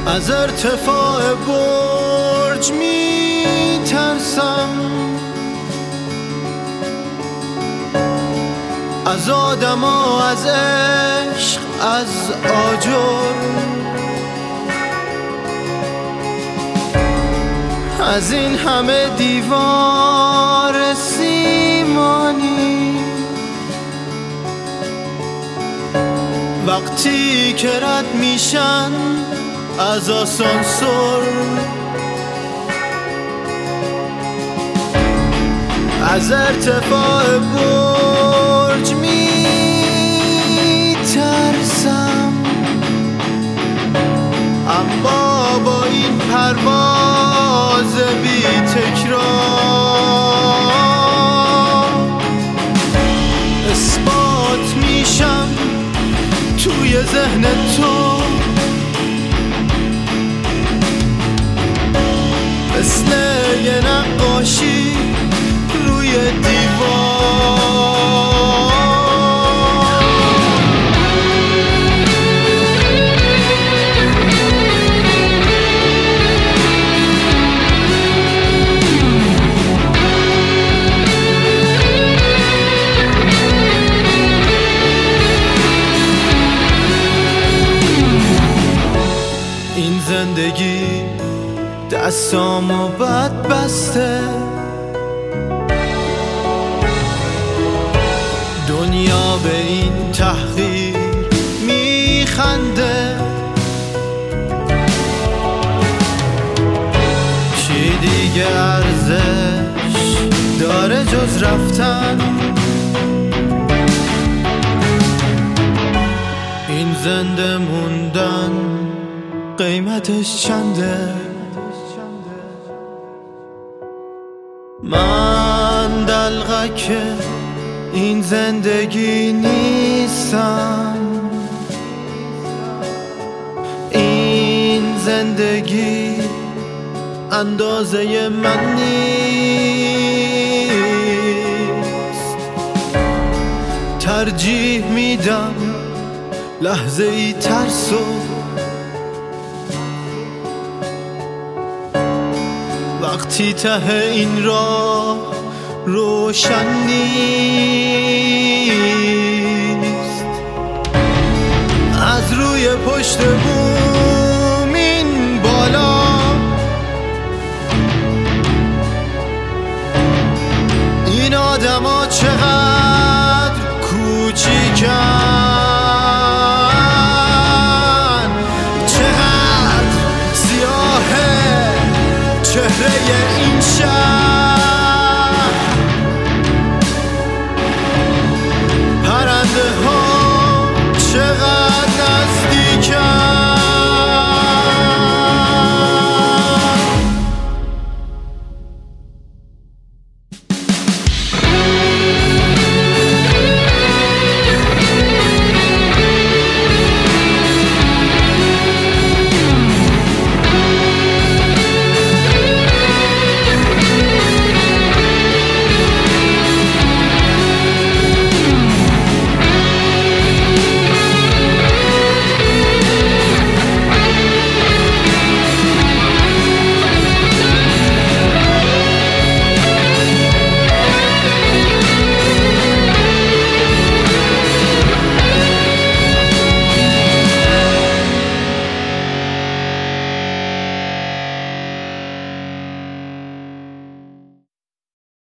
از ارتفاع برج می ترسم، از آدما، از عشق، از آجر، از این همه دیوار سیمانی. وقتی که رد میشن از آسانسور، از ارتفاع برج می ترسم، اما با این پرواز بی تکرار اثبات میشم توی ذهن تو، مثل یه نقاشی روی دیوار. این زندگی دستامو بد بسته، دنیا به این تحقیر میخنده، چی دیگه ارزش داره جز رفتن؟ این زنده موندن قیمتش چنده؟ من دلغک این زندگی نیستم، این زندگی اندازه من نیست. ترجیح میدم لحظه ای ترسو، وقتی ته این راه روشن نیست. از روی پشت بوم این بالا این آدما چقدر کوچیکن، چقدر سیاهه چهره این شهر.